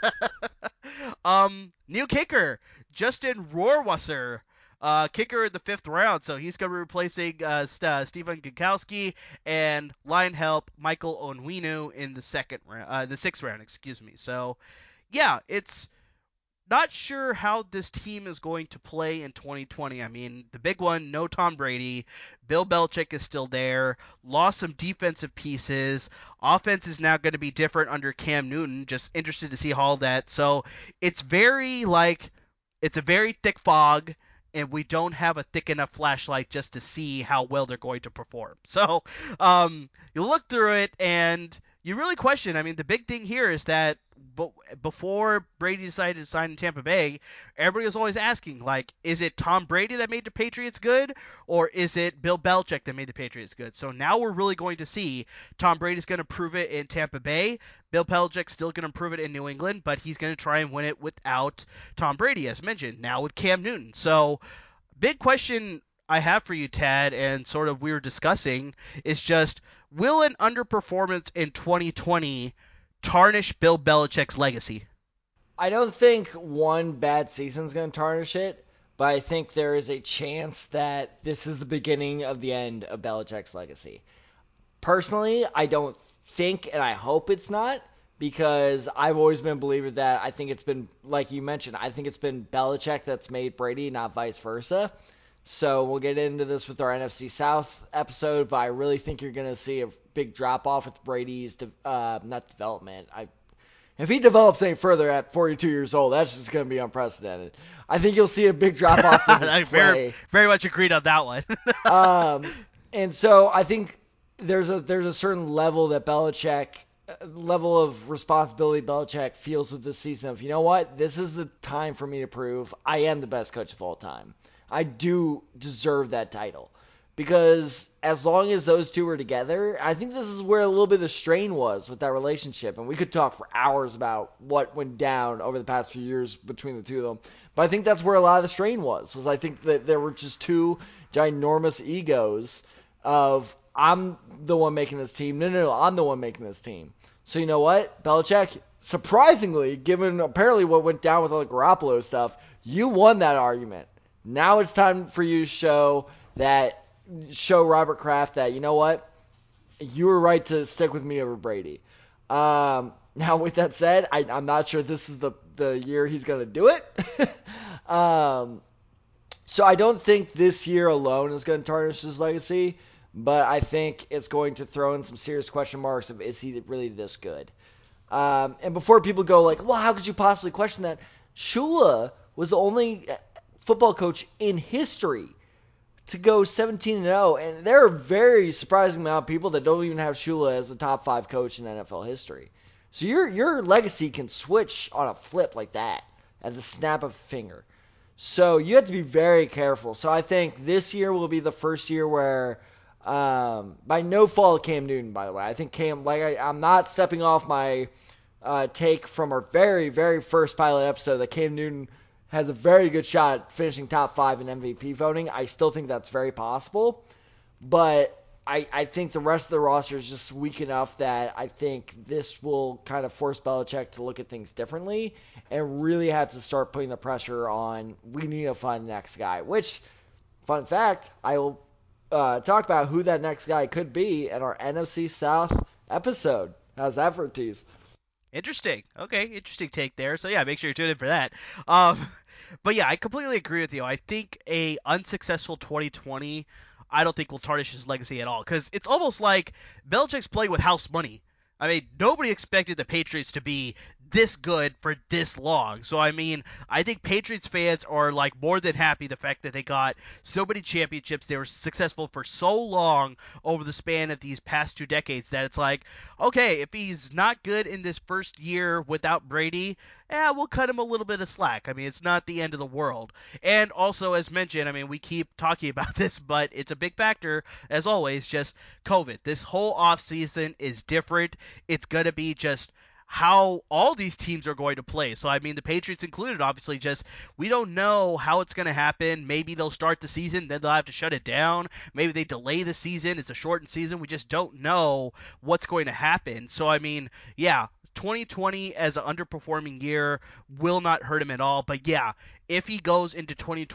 New kicker, Justin Rohrwasser. Kicker in the 5th round, so he's going to be replacing Stephen Gostkowski, and line help Michael Onwenu in the 6th round, excuse me. So, yeah, it's not sure how this team is going to play in 2020. I mean, the big one, no Tom Brady. Bill Belichick is still there. Lost some defensive pieces. Offense is now going to be different under Cam Newton. Just interested to see all that. So, it's a very thick fog, and we don't have a thick enough flashlight just to see how well they're going to perform. So you look through it, and you really question. I mean, the big thing here is that before Brady decided to sign in Tampa Bay, everybody was always asking, like, is it Tom Brady that made the Patriots good, or is it Bill Belichick that made the Patriots good? So now we're really going to see. Tom Brady's going to prove it in Tampa Bay. Bill Belichick's still going to prove it in New England, but he's going to try and win it without Tom Brady, as mentioned, now with Cam Newton. So big question I have for you, Tad, and sort of we were discussing, is just, will an underperformance in 2020 tarnish Bill Belichick's legacy? I don't think one bad season is going to tarnish it, but I think there is a chance that this is the beginning of the end of Belichick's legacy. Personally, I don't think, and I hope it's not, because I've always been a believer that I think it's been, like you mentioned, I think it's been Belichick that's made Brady, not vice versa. So we'll get into this with our NFC South episode, but I really think you're going to see a big drop-off with Brady's, not development. If he develops any further at 42 years old, that's just going to be unprecedented. I think you'll see a big drop-off in his play. Very much agreed on that one. And so I think there's a certain level that level of responsibility Belichick feels with this season of, you know what, this is the time for me to prove I am the best coach of all time. I do deserve that title. Because as long as those two were together, I think this is where a little bit of the strain was with that relationship. And we could talk for hours about what went down over the past few years between the two of them. But I think that's where a lot of the strain was I think that there were just two ginormous egos of, I'm the one making this team. No, I'm the one making this team. So you know what, Belichick, surprisingly, given apparently what went down with all the Garoppolo stuff, you won that argument. Now it's time for you to show Robert Kraft that, you know what, you were right to stick with me over Brady. Now, with that said, I'm not sure this is the year he's going to do it. So I don't think this year alone is going to tarnish his legacy, but I think it's going to throw in some serious question marks of, is he really this good? And before people go like, well, how could you possibly question that? Shula was the only football coach in history to go 17-0, and there are a very surprising amount of people that don't even have Shula as the top 5 coach in NFL history. So your legacy can switch on a flip like that at the snap of a finger. So you have to be very careful. So I think this year will be the first year where, by no fault of Cam Newton, by the way. I think Cam, I'm not stepping off my take from our very, very first pilot episode that Cam Newton has a very good shot at finishing top 5 in MVP voting. I still think that's very possible. But I think the rest of the roster is just weak enough that I think this will kind of force Belichick to look at things differently and really have to start putting the pressure on, we need to find the next guy. Which, fun fact, I will talk about who that next guy could be in our NFC South episode. How's that for a tease? Interesting. Okay, interesting take there. So yeah, make sure you tune in for that. Um, but yeah, I completely agree with you. I think a unsuccessful 2020, I don't think will tarnish his legacy at all because it's almost like Belichick's playing with house money. I mean, nobody expected the Patriots to be this good for this long. So I mean, I think Patriots fans are like more than happy the fact that they got so many championships. They were successful for so long over the span of these past 2 decades that it's like, okay, if he's not good in this first year without Brady, we'll cut him a little bit of slack. I mean, it's not the end of the world. And also, as mentioned, I mean, we keep talking about this, but it's a big factor, as always, just COVID. This whole offseason is different. It's going to be just how all these teams are going to play. So, I mean, the Patriots included, obviously, just we don't know how it's going to happen. Maybe they'll start the season, then they'll have to shut it down. Maybe they delay the season. It's a shortened season. We just don't know what's going to happen. So, I mean, yeah, 2020 as an underperforming year will not hurt him at all. But yeah, if he goes into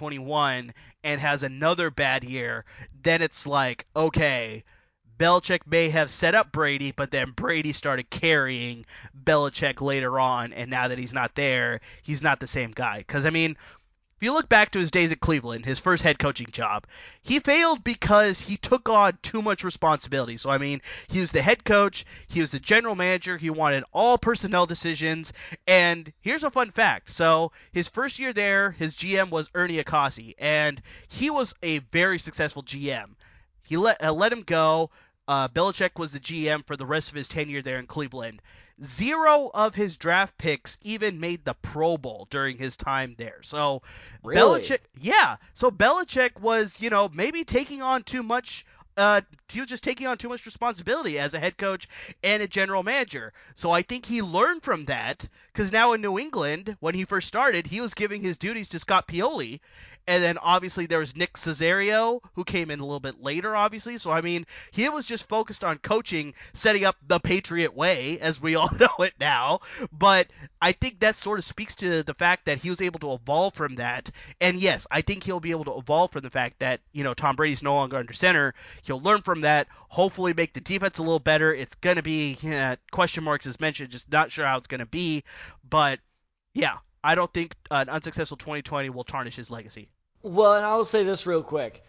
2021 and has another bad year, then it's like, okay, Belichick may have set up Brady, but then Brady started carrying Belichick later on, and now that he's not there, he's not the same guy. Because, I mean, if you look back to his days at Cleveland, his first head coaching job, he failed because he took on too much responsibility. So, I mean, he was the head coach, he was the general manager, he wanted all personnel decisions, and here's a fun fact. So, his first year there, his GM was Ernie Acossi, and he was a very successful GM. He let him go. Belichick was the GM for the rest of his tenure there in Cleveland. Zero of his draft picks even made the Pro Bowl during his time there. So Really? Belichick, yeah. So Belichick was, maybe taking on too much. He was just taking on too much responsibility as a head coach and a general manager. So I think he learned from that because now in New England, when he first started, he was giving his duties to Scott Pioli. And then obviously there was Nick Caesarea, who came in a little bit later, obviously. So, I mean, he was just focused on coaching, setting up the Patriot way, as we all know it now. But I think that sort of speaks to the fact that he was able to evolve from that. And yes, I think he'll be able to evolve from the fact that, Tom Brady's no longer under center. He'll learn from that, hopefully make the defense a little better. It's going to be question marks, as mentioned, just not sure how it's going to be. But yeah, I don't think an unsuccessful 2020 will tarnish his legacy. Well, and I will say this real quick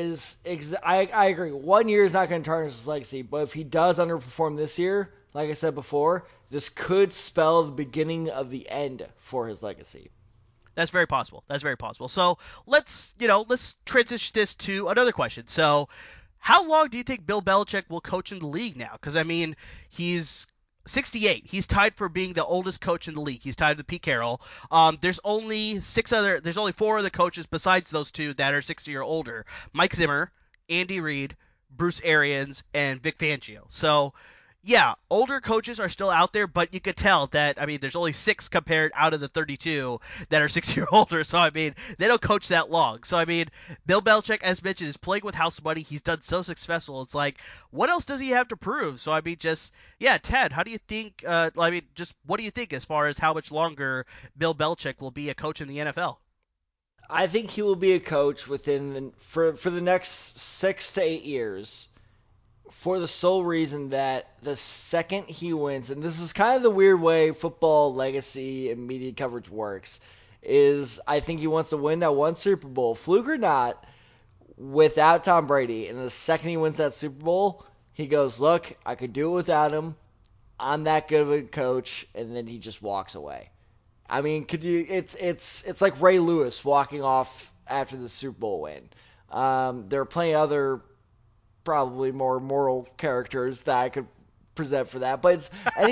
I agree. 1 year is not going to tarnish his legacy, but if he does underperform this year, like I said before, this could spell the beginning of the end for his legacy. That's very possible. That's very possible. So let's transition this to another question. So, how long do you think Bill Belichick will coach in the league now? Because I mean, he's 68. He's tied for being the oldest coach in the league. He's tied with Pete Carroll. There's only four other coaches besides those two that are 60 or older: Mike Zimmer, Andy Reid, Bruce Arians, and Vic Fangio. So yeah, older coaches are still out there, but you could tell that, I mean, there's only six compared out of the 32 that are 6 year older. So, I mean, they don't coach that long. So, I mean, Bill Belichick, as mentioned, is playing with house money. He's done so successful. It's like, what else does he have to prove? So, I mean, yeah, Ted, how do you think, just what do you think as far as how much longer Bill Belichick will be a coach in the NFL? I think he will be a coach for the next 6 to 8 years, for the sole reason that the second he wins, and this is kind of the weird way football legacy and media coverage works, is I think he wants to win that one Super Bowl, fluke or not, without Tom Brady. And the second he wins that Super Bowl, he goes, "Look, I could do it without him. I'm that good of a coach," and then he just walks away. I mean, could you? It's like Ray Lewis walking off after the Super Bowl win. There are plenty of other probably more moral characters that I could present for that. But it's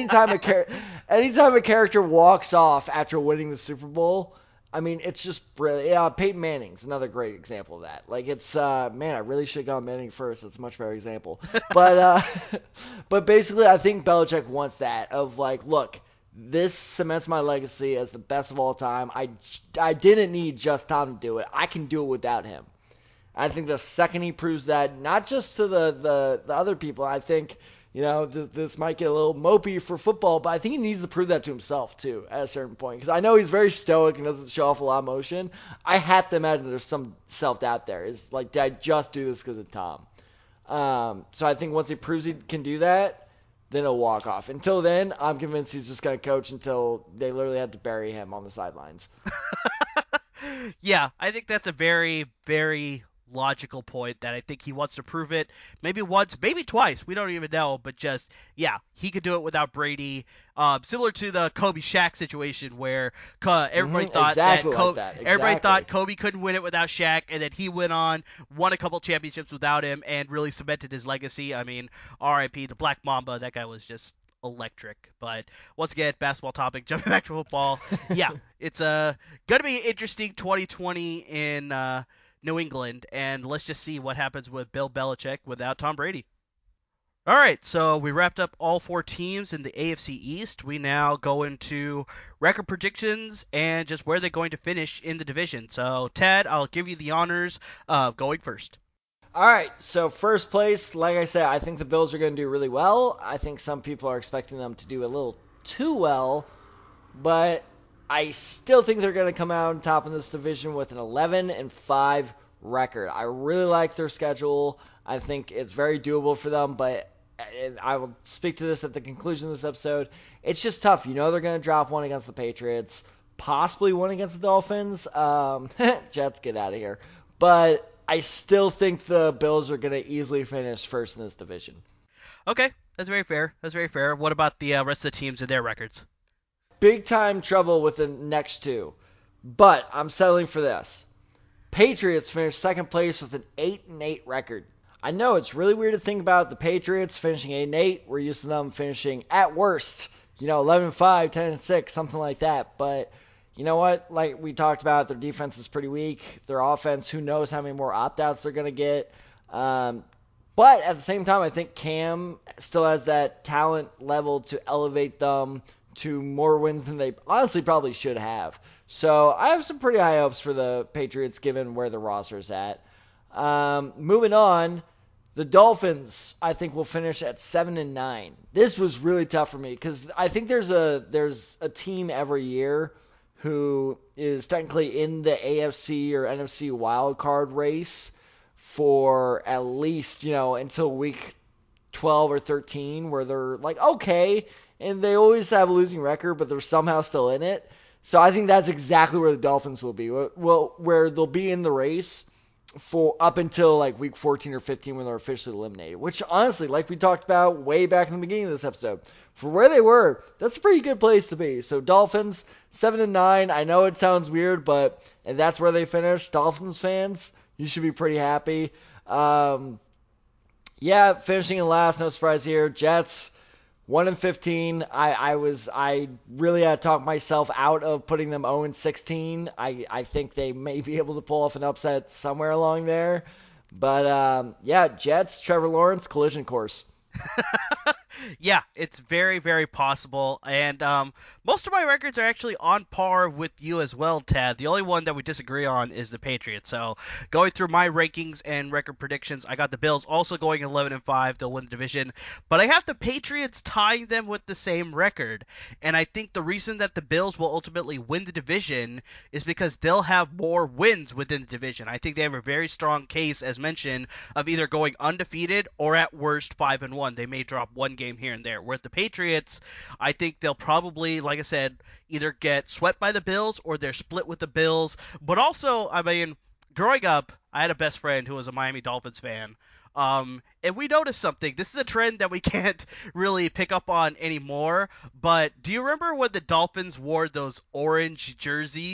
anytime a character walks off after winning the Super Bowl, I mean, it's just brilliant. Yeah, Peyton Manning's another great example of that. Like, it's man, I really should have gone Manning first. That's a much better example. But but basically, I think Belichick wants that of like, look, this cements my legacy as the best of all time. I didn't need just Tom to do it. I can do it without him. I think the second he proves that, not just to the other people, I think, this might get a little mopey for football, but I think he needs to prove that to himself, too, at a certain point. Because I know he's very stoic and doesn't show off a lot of emotion. I have to imagine there's some self-doubt there. It's like, did I just do this because of Tom? So I think once he proves he can do that, then he'll walk off. Until then, I'm convinced he's just going to coach until they literally have to bury him on the sidelines. Yeah, I think that's a very, very logical point that I think he wants to prove it. Maybe once, maybe twice. We don't even know. But just, yeah, he could do it without Brady. Similar to the Kobe Shaq situation where everybody thought exactly that Kobe, like that. Exactly. everybody thought Kobe couldn't win it without Shaq, and then he went on, won a couple championships without him, and really cemented his legacy. I mean, R.I.P. the Black Mamba. That guy was just electric. But once again, basketball topic. Jumping back to football. Yeah, it's gonna be interesting 2020 in New England, and let's just see what happens with Bill Belichick without Tom Brady. All right, so we wrapped up all four teams in the AFC East. We now go into record predictions and just where they're going to finish in the division. So, Ted, I'll give you the honors of going first. All right, so first place, like I said, I think the Bills are going to do really well. I think some people are expecting them to do a little too well, but I still think they're going to come out on top in this division with an 11-5 record. I really like their schedule. I think it's very doable for them, but I will speak to this at the conclusion of this episode. It's just tough. You know they're going to drop one against the Patriots, possibly one against the Dolphins. Jets, get out of here. But I still think the Bills are going to easily finish first in this division. Okay, that's very fair. That's very fair. What about the rest of the teams and their records? Big time trouble with the next two, but I'm settling for this. Patriots finished second place with an 8-8 record. I know it's really weird to think about the Patriots finishing 8-8. We're used to them finishing at worst, 11-5, 10-6, something like that. But you know what? Like we talked about, their defense is pretty weak. Their offense, who knows how many more opt-outs they're going to get. But at the same time, I think Cam still has that talent level to elevate them to more wins than they honestly probably should have. So I have some pretty high hopes for the Patriots given where the roster is at. Moving on, the Dolphins I think will finish at 7-9. This was really tough for me because I think there's a team every year who is technically in the AFC or NFC wild card race for at least until week 12 or 13 where they're like okay and they always have a losing record but they're somehow still in it. So I think that's exactly where the Dolphins will be. Well, where they'll be in the race for up until like week 14 or 15 when they're officially eliminated. Which honestly, like we talked about way back in the beginning of this episode, for where they were, that's a pretty good place to be. So Dolphins 7-9. I know it sounds weird, but and that's where they finished. Dolphins fans, you should be pretty happy. Yeah, finishing in last, no surprise here. Jets 1-15. I really had to talk myself out of putting them 0-16. I think they may be able to pull off an upset somewhere along there. But yeah, Jets, Trevor Lawrence, collision course. Yeah, it's very, very possible. And most of my records are actually on par with you as well, Tad. The only one that we disagree on is the Patriots. So going through my rankings and record predictions, I got the Bills also going 11-5. They'll win the division. But I have the Patriots tying them with the same record. And I think the reason that the Bills will ultimately win the division is because they'll have more wins within the division. I think they have a very strong case, as mentioned, of either going undefeated or at worst 5-1. They may drop one game here and there. Whereas the Patriots, I think they'll probably, like I said, either get swept by the Bills or they're split with the Bills. But also, I mean, growing up, I had a best friend who was a Miami Dolphins fan. And we noticed something. This is a trend that we can't really pick up on anymore. But do you remember when the Dolphins wore those orange jerseys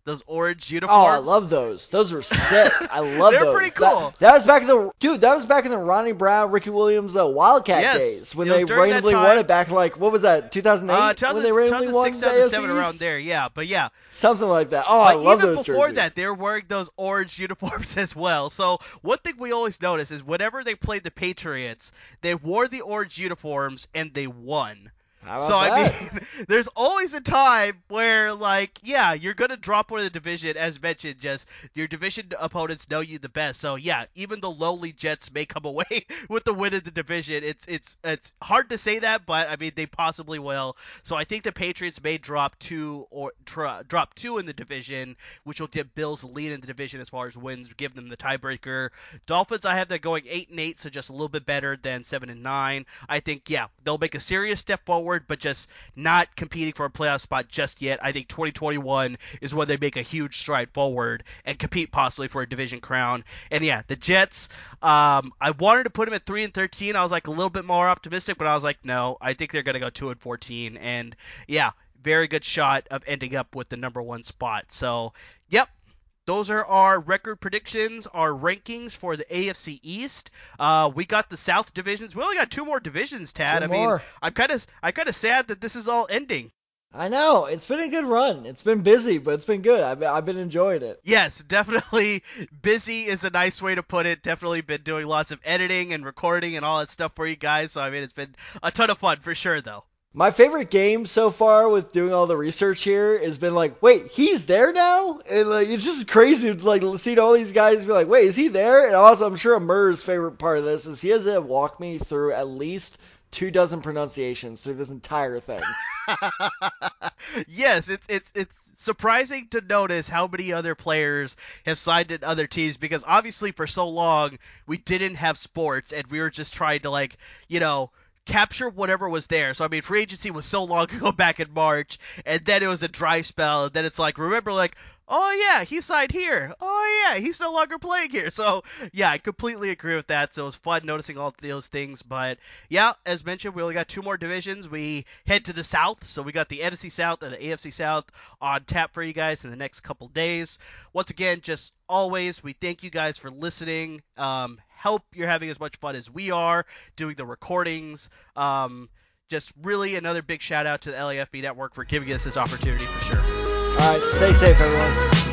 Those orange Oh, I uniforms. love those. Those were sick. I love They're those. pretty cool. That was back in the That was back in the Ronnie Brown, Ricky Williams Wildcat Yes, days when it was they during that randomly won time. it back in like what was that 2008 when they randomly won 2006, the 2007, around AFCs? there, yeah. But yeah, Something like that. Oh, I but love even those before jerseys. that, they were wearing those orange uniforms as well. So one thing we always notice is whenever they played the Patriots, they wore the orange uniforms and they won. How So about I that? mean, there's always a time where, like, yeah, you're gonna drop one of the division, as mentioned. Just your division opponents know you the best. So yeah, even the lowly Jets may come away with the win of the division. It's hard to say that, but I mean they possibly will. So I think the Patriots may drop drop two in the division, which will give Bills the lead in the division as far as wins, give them the tiebreaker. Dolphins, I have them going 8-8, so just a little bit better than 7-9. I think yeah, they'll make a serious step forward, but just not competing for a playoff spot just yet. I think 2021 is when they make a huge stride forward and compete possibly for a division crown. And yeah, the Jets, I wanted to put them at 3-13. I was like a little bit more optimistic, but I was like, no, I think they're gonna go 2-14. And yeah, very good shot of ending up with the number one spot. So, yep, those are our record predictions, our rankings for the AFC East. We got the South divisions. We only got two more divisions, Tad. Two I mean, more. I'm kind of sad that this is all ending. I know. It's been a good run. It's been busy, but it's been good. I've been enjoying it. Yes, definitely busy is a nice way to put it. Definitely been doing lots of editing and recording and all that stuff for you guys. So I mean, it's been a ton of fun for sure, though. My favorite game so far with doing all the research here has been like, wait, he's there now? And like it's just crazy to like see all these guys be like, wait, is he there? And also I'm sure Amur's favorite part of this is he has to walk me through at least 24 pronunciations through this entire thing. Yes, it's surprising to notice how many other players have signed in other teams because obviously for so long we didn't have sports and we were just trying to like, capture whatever was there. So I mean, free agency was so long ago back in March, and then it was a dry spell, and then it's like remember like, oh yeah, he signed here. Oh yeah, he's no longer playing here. So yeah, I completely agree with that. So it was fun noticing all those things. But yeah, as mentioned, we only got two more divisions. We head to the South, so we got the NFC South and the AFC South on tap for you guys in the next couple days. Once again, just always, we thank you guys for listening. Hope you're having as much fun as we are doing the recordings. Just really another big shout out to the LAFB Network for giving us this opportunity for sure. All right, stay safe, everyone.